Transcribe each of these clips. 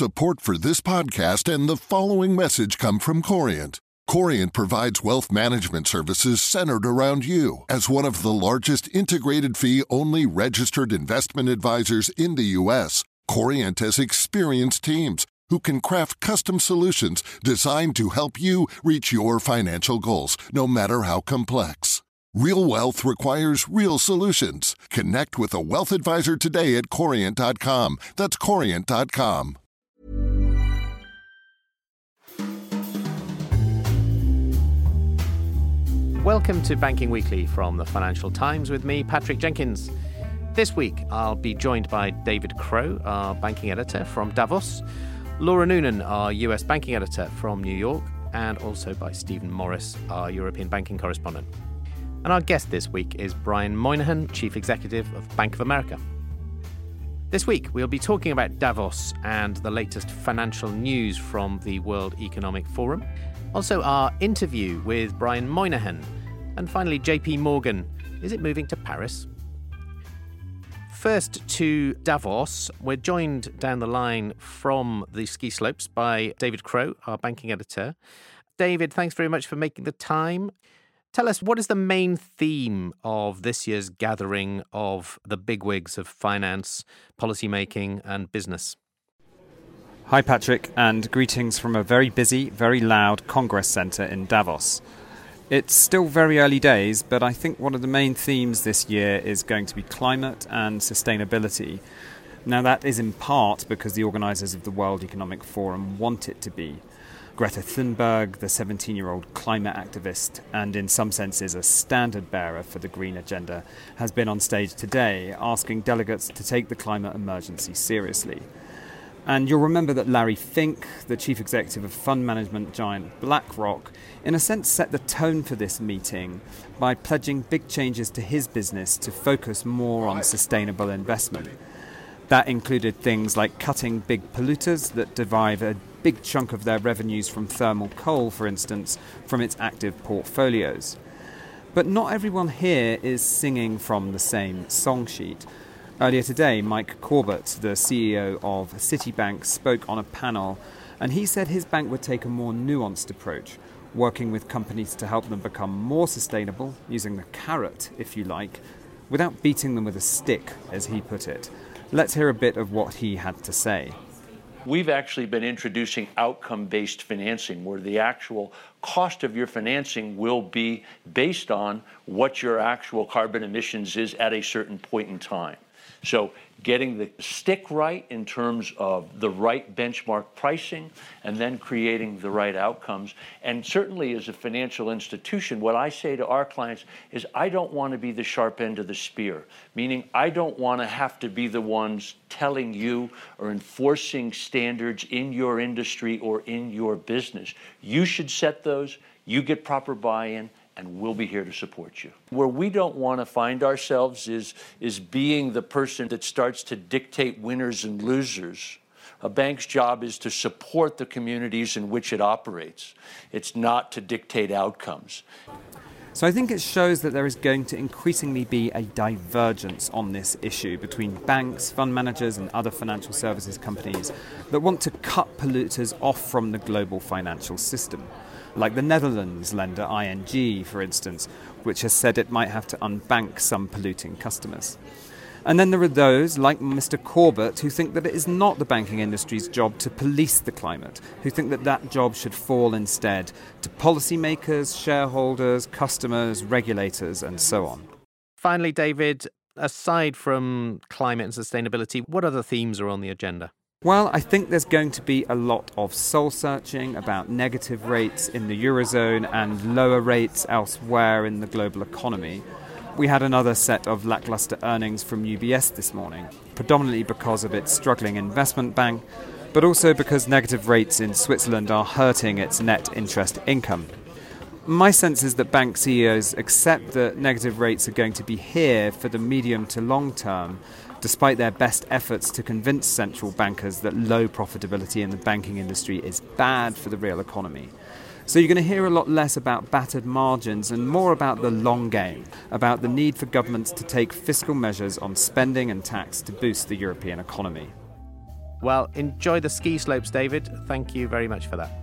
Support for this podcast and the following message come from Corient. Corient provides wealth management services centered around you. As one of the largest integrated fee-only registered investment advisors in the U.S., Corient has experienced teams who can craft custom solutions designed to help you reach your financial goals, no matter how complex. Real wealth requires real solutions. Connect with a wealth advisor today at Corient.com. That's Corient.com. Welcome to Banking Weekly from the Financial Times with me, Patrick Jenkins. This week, I'll be joined by David Crowe, our banking editor from Davos, Laura Noonan, our US banking editor from New York, and also by Stephen Morris, our European banking correspondent. And our guest this week is Brian Moynihan, Chief Executive of Bank of America. This week, we'll be talking about Davos and the latest financial news from the World Economic Forum. Also, our interview with Brian Moynihan. And finally, JP Morgan. Is it moving to Paris? First to Davos. We're joined down the line from the ski slopes by David Crowe, our banking editor. David, thanks very much for making the time. Tell us, what is the main theme of this year's gathering of the bigwigs of finance, policymaking and business? Hi, Patrick, and greetings from a very busy, very loud Congress Centre in Davos. It's still very early days, but I think one of the main themes this year is going to be climate and sustainability. Now, that is in part because the organisers of the World Economic Forum want it to be. Greta Thunberg, the 17-year-old climate activist and in some senses a standard bearer for the green agenda, has been on stage today asking delegates to take the climate emergency seriously. And you'll remember that Larry Fink, the chief executive of fund management giant BlackRock, in a sense set the tone for this meeting by pledging big changes to his business to focus more on sustainable investment. That included things like cutting big polluters that derive a big chunk of their revenues from thermal coal, for instance, from its active portfolios. But not everyone here is singing from the same song sheet. Earlier today, Mike Corbett, the CEO of Citibank, spoke on a panel, and he said his bank would take a more nuanced approach, working with companies to help them become more sustainable, using the carrot, if you like, without beating them with a stick, as he put it. Let's hear a bit of what he had to say. We've actually been introducing outcome-based financing, where the actual cost of your financing will be based on what your actual carbon emissions is at a certain point in time. So getting the stick right in terms of the right benchmark pricing and then creating the right outcomes. And certainly as a financial institution, what I say to our clients is I don't want to be the sharp end of the spear, meaning I don't want to have to be the ones telling you or enforcing standards in your industry or in your business. You should set those, you get proper buy-in, and we'll be here to support you. Where we don't want to find ourselves is being the person that starts to dictate winners and losers. A bank's job is to support the communities in which it operates. It's not to dictate outcomes. So I think it shows that there is going to increasingly be a divergence on this issue between banks, fund managers and other financial services companies that want to cut polluters off from the global financial system. Like the Netherlands lender ING, for instance, which has said it might have to unbank some polluting customers. And then there are those, like Mr. Corbett, who think that it is not the banking industry's job to police the climate, who think that that job should fall instead to policymakers, shareholders, customers, regulators, and so on. Finally, David, aside from climate and sustainability, what other themes are on the agenda? Well, I think there's going to be a lot of soul-searching about negative rates in the Eurozone and lower rates elsewhere in the global economy. We had another set of lackluster earnings from UBS this morning, predominantly because of its struggling investment bank, but also because negative rates in Switzerland are hurting its net interest income. My sense is that bank CEOs accept that negative rates are going to be here for the medium to long term, despite their best efforts to convince central bankers that low profitability in the banking industry is bad for the real economy. So you're going to hear a lot less about battered margins and more about the long game, about the need for governments to take fiscal measures on spending and tax to boost the European economy. Well, enjoy the ski slopes, David. Thank you very much for that.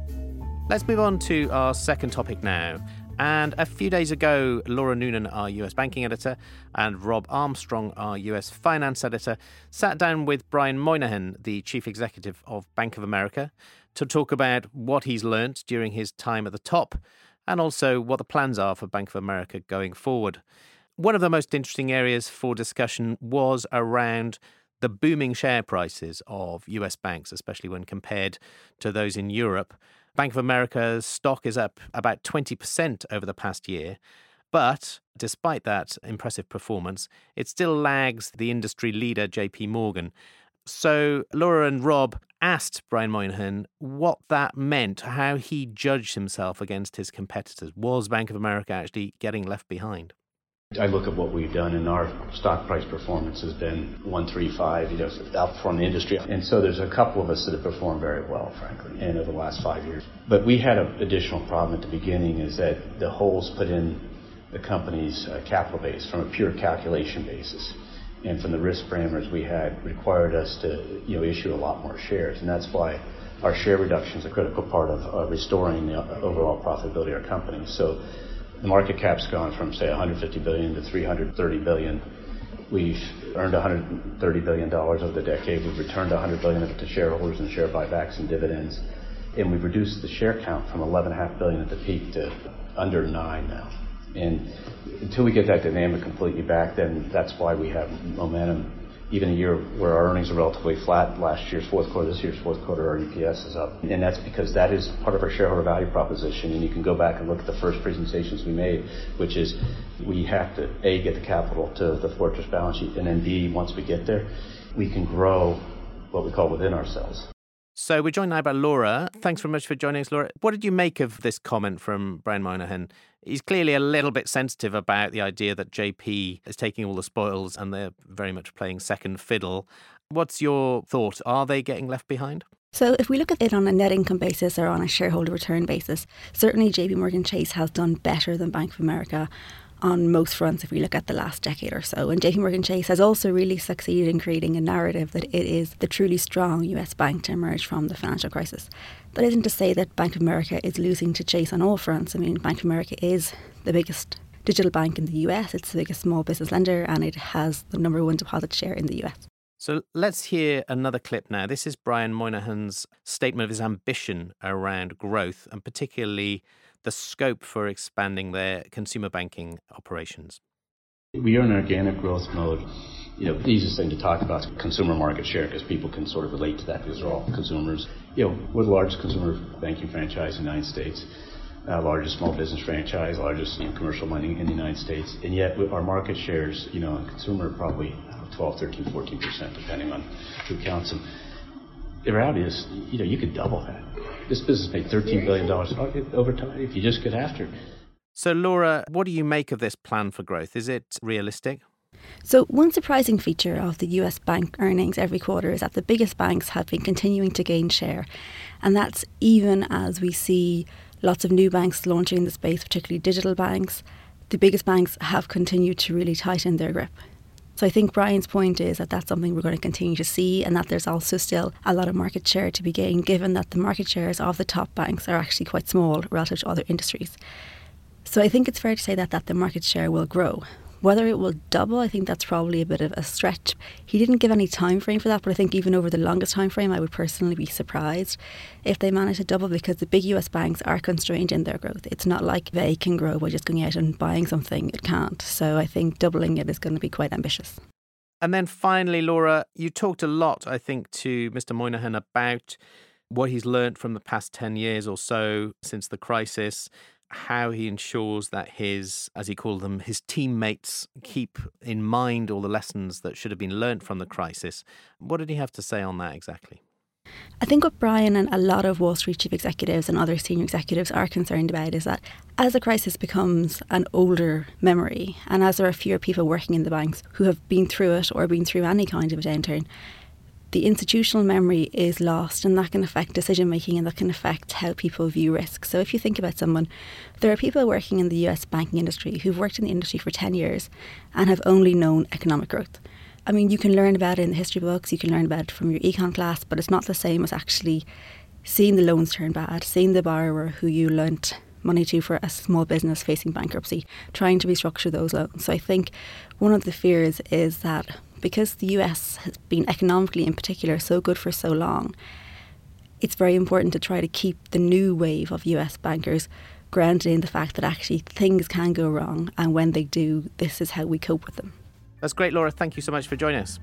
Let's move on to our second topic now. And a few days ago, Laura Noonan, our US banking editor, and Rob Armstrong, our US finance editor, sat down with Brian Moynihan, the chief executive of Bank of America, to talk about what he's learnt during his time at the top and also what the plans are for Bank of America going forward. One of the most interesting areas for discussion was around the booming share prices of US banks, especially when compared to those in Europe. Bank of America's stock is up about 20% over the past year. But despite that impressive performance, it still lags the industry leader, JP Morgan. So Laura and Rob asked Brian Moynihan what that meant, how he judged himself against his competitors. Was Bank of America actually getting left behind? I look at what we've done, and our stock price performance has been 135, outperform the industry. And so there's a couple of us that have performed very well, frankly, and over the last 5 years. But we had an additional problem at the beginning, is that the holes put in the company's capital base from a pure calculation basis, and from the risk parameters we had required us to issue a lot more shares. And that's why our share reduction is a critical part of restoring the overall profitability of our company. So the market cap's gone from, say, $150 billion to $330 billion. We've earned $130 billion over the decade. We've returned $100 billion of it to shareholders in share buybacks and dividends. And we've reduced the share count from 11.5 billion at the peak to under 9 now. And until we get that dynamic completely back, then that's why we have momentum. Even a year where our earnings are relatively flat, last year's fourth quarter, this year's fourth quarter, our EPS is up. And that's because that is part of our shareholder value proposition. And you can go back and look at the first presentations we made, which is we have to, A, get the capital to the fortress balance sheet, and then B, once we get there, we can grow what we call within ourselves. So we're joined now by Laura. Thanks very much for joining us, Laura. What did you make of this comment from Brian Moynihan? He's clearly a little bit sensitive about the idea that JP is taking all the spoils and they're very much playing second fiddle. What's your thought? Are they getting left behind? So if we look at it on a net income basis or on a shareholder return basis, certainly JP Morgan Chase has done better than Bank of America on most fronts if we look at the last decade or so. And JP Morgan Chase has also really succeeded in creating a narrative that it is the truly strong US bank to emerge from the financial crisis. That isn't to say that Bank of America is losing to Chase on all fronts. I mean, Bank of America is the biggest digital bank in the US, it's the biggest small business lender, and it has the number one deposit share in the US. So let's hear another clip now. This is Brian Moynihan's statement of his ambition around growth, and particularly the scope for expanding their consumer banking operations. We are in organic growth mode. The easiest thing to talk about is consumer market share, because people can sort of relate to that because they're all consumers. We're the largest consumer banking franchise in the United States, largest small business franchise, largest commercial lending in the United States. And yet our market shares, in consumer are probably 12, 13, 14%, depending on who counts them. The reality is, you could double that. This business made $13 billion over time if you just get after it. So, Laura, what do you make of this plan for growth? Is it realistic? So one surprising feature of the US bank earnings every quarter is that the biggest banks have been continuing to gain share. And that's even as we see lots of new banks launching in the space, particularly digital banks. The biggest banks have continued to really tighten their grip. So I think Brian's point is that that's something we're going to continue to see, and that there's also still a lot of market share to be gained, given that the market shares of the top banks are actually quite small relative to other industries. So I think it's fair to say that the market share will grow. Whether it will double, I think that's probably a bit of a stretch. He didn't give any time frame for that, but I think even over the longest time frame, I would personally be surprised if they manage to double, because the big US banks are constrained in their growth. It's not like they can grow by just going out and buying something. It can't. So I think doubling it is going to be quite ambitious. And then finally, Laura, you talked a lot, I think, to Mr. Moynihan about what he's learned from the past 10 years or so since the crisis, how he ensures that his, as he called them, his teammates keep in mind all the lessons that should have been learnt from the crisis. What did he have to say on that exactly? I think what Brian and a lot of Wall Street chief executives and other senior executives are concerned about is that as the crisis becomes an older memory, and as there are fewer people working in the banks who have been through it or been through any kind of a downturn, the institutional memory is lost, and that can affect decision making, and that can affect how people view risk. So if you think about someone, there are people working in the US banking industry who've worked in the industry for 10 years and have only known economic growth. I mean, you can learn about it in the history books, you can learn about it from your econ class, but it's not the same as actually seeing the loans turn bad, seeing the borrower who you lent money to for a small business facing bankruptcy, trying to restructure those loans. So I think one of the fears is that because the US has been economically in particular so good for so long, it's very important to try to keep the new wave of US bankers grounded in the fact that actually things can go wrong, and when they do, this is how we cope with them. That's great, Laura. Thank you so much for joining us.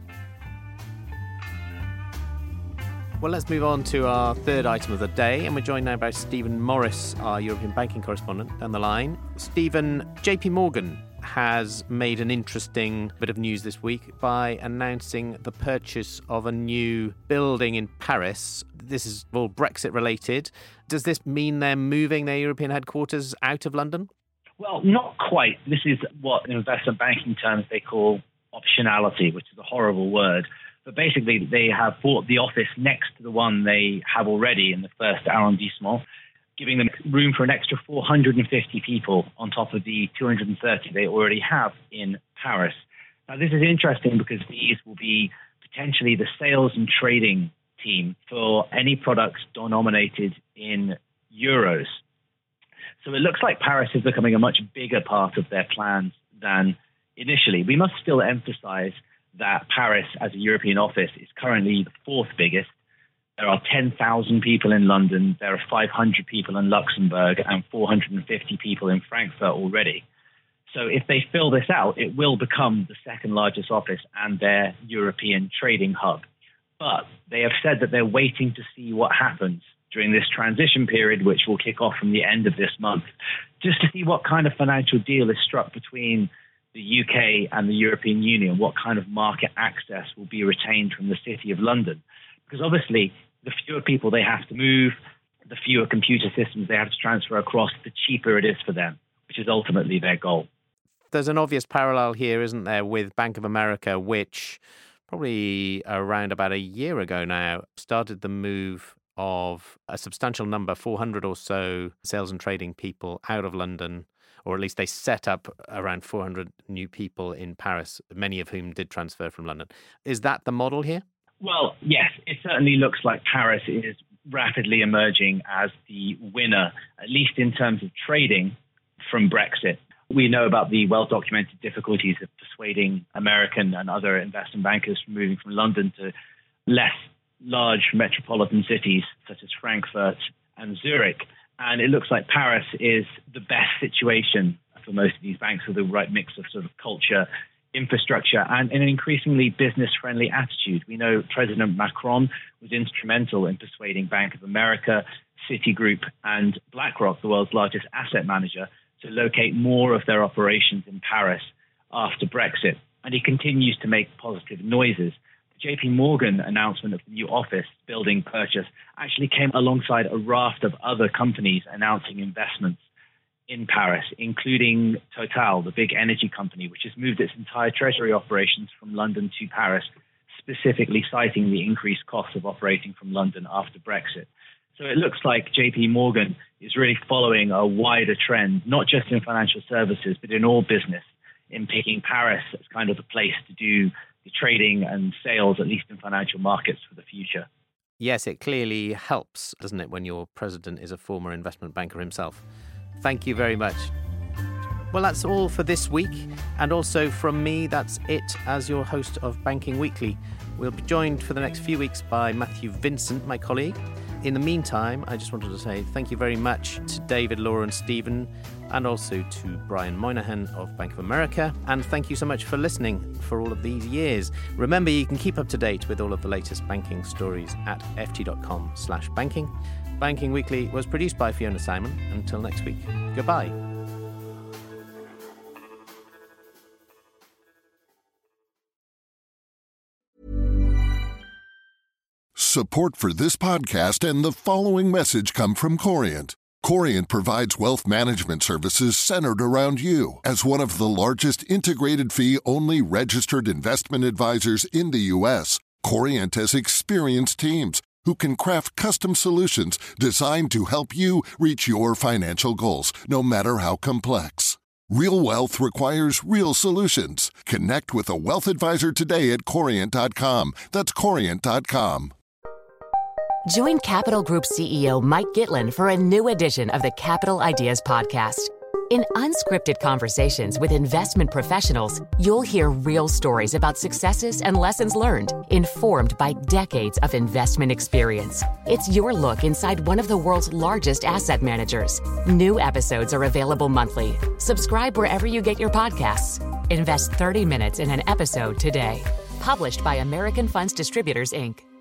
Well, let's move on to our third item of the day, and we're joined now by Stephen Morris, our European banking correspondent, down the line. Stephen, JP Morgan has made an interesting bit of news this week by announcing the purchase of a new building in Paris. This is all Brexit related. Does this mean they're moving their European headquarters out of London? Well, not quite. This is what in investment banking terms they call optionality, which is a horrible word. But basically, they have bought the office next to the one they have already in the first arrondissement, giving them room for an extra 450 people on top of the 230 they already have in Paris. Now, this is interesting because these will be potentially the sales and trading team for any products denominated in euros. So it looks like Paris is becoming a much bigger part of their plans than initially. We must still emphasize that Paris, as a European office, is currently the fourth biggest. There are 10,000 people in London, there are 500 people in Luxembourg, and 450 people in Frankfurt already. So if they fill this out, it will become the second largest office and their European trading hub. But they have said that they're waiting to see what happens during this transition period, which will kick off from the end of this month, just to see what kind of financial deal is struck between the UK and the European Union, what kind of market access will be retained from the City of London. Because obviously, the fewer people they have to move, the fewer computer systems they have to transfer across, the cheaper it is for them, which is ultimately their goal. There's an obvious parallel here, isn't there, with Bank of America, which probably around about a year ago now started the move of a substantial number, 400 or so sales and trading people out of London, or at least they set up around 400 new people in Paris, many of whom did transfer from London. Is that the model here? Well, yes, it certainly looks like Paris is rapidly emerging as the winner, at least in terms of trading, from Brexit. We know about the well-documented difficulties of persuading American and other investment bankers from moving from London to less large metropolitan cities such as Frankfurt and Zurich. And it looks like Paris is the best situation for most of these banks with the right mix of sort of culture, infrastructure, and an increasingly business-friendly attitude. We know President Macron was instrumental in persuading Bank of America, Citigroup, and BlackRock, the world's largest asset manager, to locate more of their operations in Paris after Brexit. And he continues to make positive noises. The JP Morgan announcement of the new office building purchase actually came alongside a raft of other companies announcing investments in Paris, including Total, the big energy company, which has moved its entire treasury operations from London to Paris, specifically citing the increased cost of operating from London after Brexit. So it looks like JP Morgan is really following a wider trend, not just in financial services, but in all business, in picking Paris as kind of the place to do the trading and sales, at least in financial markets, for the future. Yes, it clearly helps, doesn't it, when your president is a former investment banker himself. Thank you very much. Well, that's all for this week. And also from me, that's it as your host of Banking Weekly. We'll be joined for the next few weeks by Matthew Vincent, my colleague. In the meantime, I just wanted to say thank you very much to David, Laura and Stephen, and also to Brian Moynihan of Bank of America. And thank you so much for listening for all of these years. Remember, you can keep up to date with all of the latest banking stories at ft.com/banking. Banking Weekly was produced by Fiona Simon. Until next week, goodbye. Support for this podcast and the following message come from Corient. Corient provides wealth management services centered around you. As one of the largest integrated fee-only registered investment advisors in the U.S., Corient has experienced teams who can craft custom solutions designed to help you reach your financial goals, no matter how complex. Real wealth requires real solutions. Connect with a wealth advisor today at Corient.com. That's Corient.com. Join Capital Group CEO Mike Gitlin for a new edition of the Capital Ideas Podcast. In unscripted conversations with investment professionals, you'll hear real stories about successes and lessons learned, informed by decades of investment experience. It's your look inside one of the world's largest asset managers. New episodes are available monthly. Subscribe wherever you get your podcasts. Invest 30 minutes in an episode today. Published by American Funds Distributors, Inc.